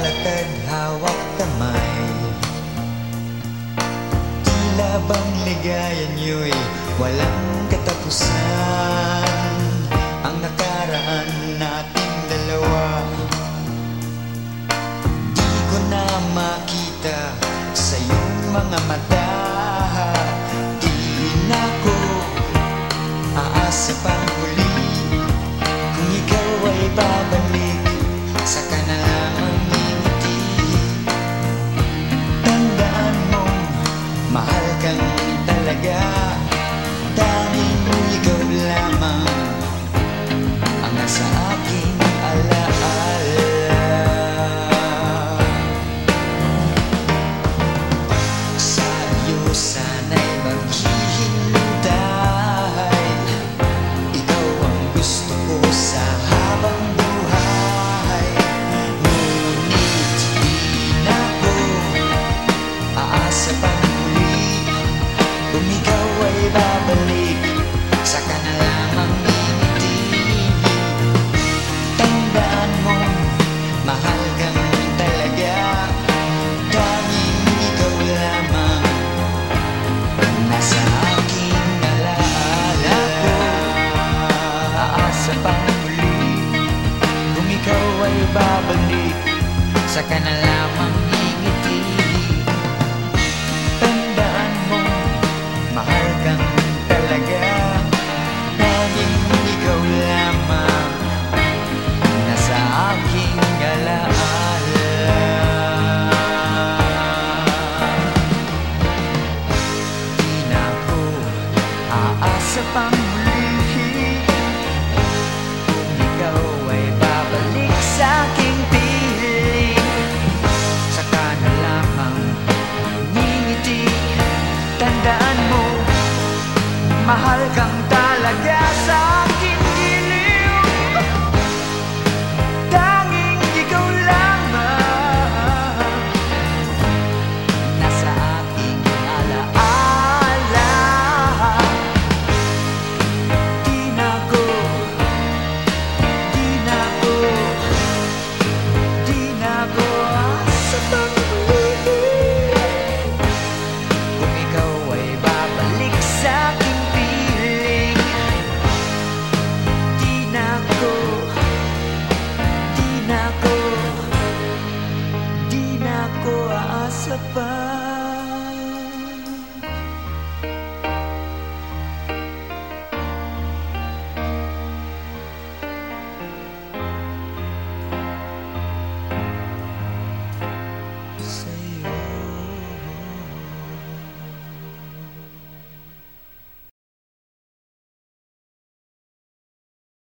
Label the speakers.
Speaker 1: naglalakad hawak kamay. Tila bang ligaya niyo'y walang katapusan. Ang nakaraan nating dalawa, di ko na makita sa iyong mga mata. Di na ko aasa pang huli, kung ikaw ay babalik, saka na lamang ngingiti. Tandaan mong mahal kang talaga, tanging ikaw lamang ang nasa aking alaala. Sa iyo sana'y maghihintay, ikaw ang gusto ko sa habang buhay. Ngunit di na ko aasa pang muli, kung ikaw ay babalik, saka na lamang ngingiti. Tandaan mong mahal kang talaga, tanging ikaw lamang ang nasa aking alaala ko. Aasa pang muli, kung ikaw ay babalik, saka na lamang ngingiti. Tandaan mong mahal kang talaga, tanging ikaw lamang nasa aking alaala. Di na ko aasa pang muli, kung ikaw ay babalik sa aking piling, saka na lamang ngingiti. Tandaan mo, mahal kang talaga sa aking giliw, tanging ikaw lamang nasa aking alaala. Di na ko, di na ko, di na ko aasa pang muli, kung ikaw ay babalik sa aking piling. Di na ko, di na ko, di na ko aasa pa. Sa'yo.